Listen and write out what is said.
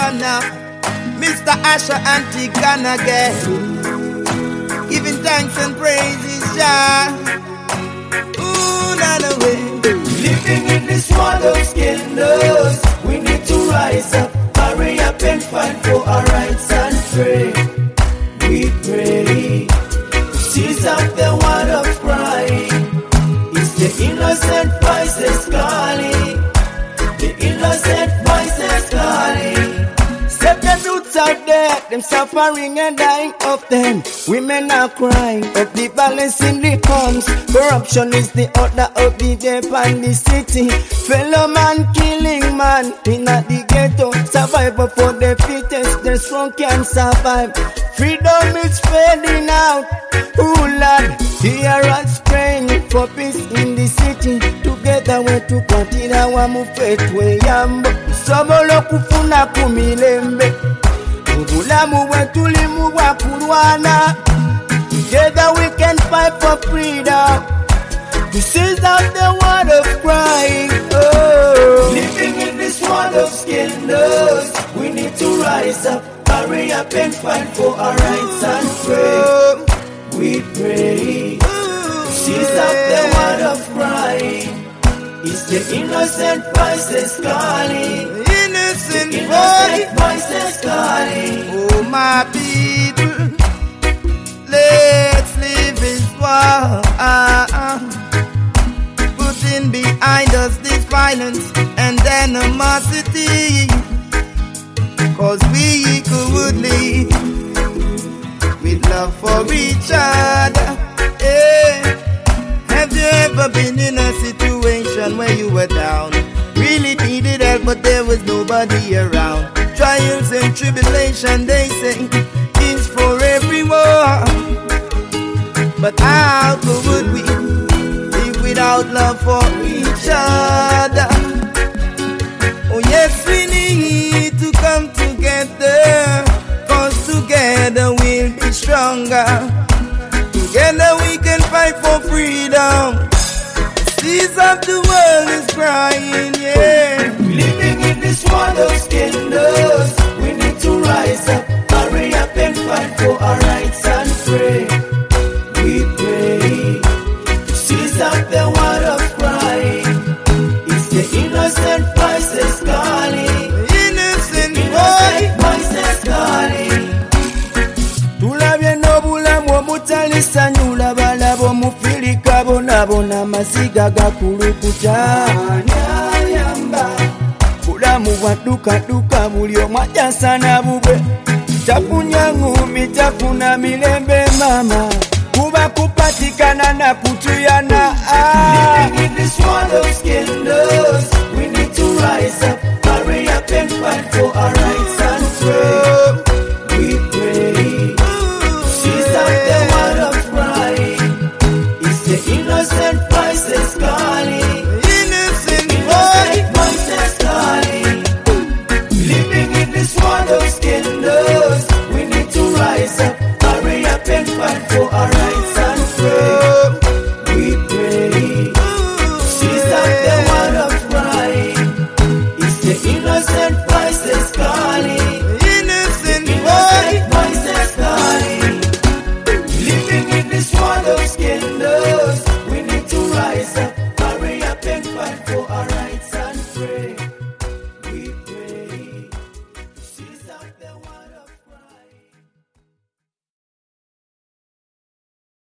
now. Mr. Asher and Tigan again, giving thanks and praises, Jah. Ooh, not away. Living in this world of scandals, we need to rise up, hurry up and fight for our rights and pray. We pray, seize up the word of crying. It's the innocent voices calling, the innocent voices calling. The youths out there, them suffering and dying of them. Women are crying of the violence in the homes. Corruption is the order of the day and the city. Fellow man killing man in the ghetto. Survival for the fittest, the strong can survive. Freedom is fading out. Oh Lord, hear us praying for peace in the city. Together we to continue wa mufetwe yambo. Sobolo kufuna kumilembe. Ubulamu wetu limu wa kulwana. Together we can fight for freedom. This is not the word of crying. Oh. Living in this world of scandals, we need to rise up, hurry up and fight for our rights and pray. We pray, seize up the word of crying. It's the innocent voices calling, Innocent voices calling. Oh my people, let's live this war. Putting behind us this violence and animosity. Cause we could live with love for each other. Yeah. Have you ever been in a situation where you were down? Really needed help but there was nobody around. Trials and tribulation, they say, is for everyone. But how could we live without love for each other? Oh yes, we need to come together, cause together we'll be stronger. Together we can fight for freedom. Seas of the world is crying, yeah. Living in this world of scandals, we need to rise up, hurry up and fight for our rights and pray. We pray, seize up the word of crying. It's the innocent voices calling, Innocent voices calling. Tulabye n'obulamu omutalisanyula balabo mufirika bonabona masiga gakulukuta. Bulamu bwaddukaduka buli omu ajasana bubwe. Tafunya ngumi tafuna mirembe mama. Kuba kupatikana na kutuyana. Living in this world of scandals, we need to rise up, hurry up and fight for our rights and pray. We pray, seize up the word of crying. It's the innocent voices calling, Innocent voices calling. Living in this world of scandals, we need to rise up, hurry up and fight for our rights.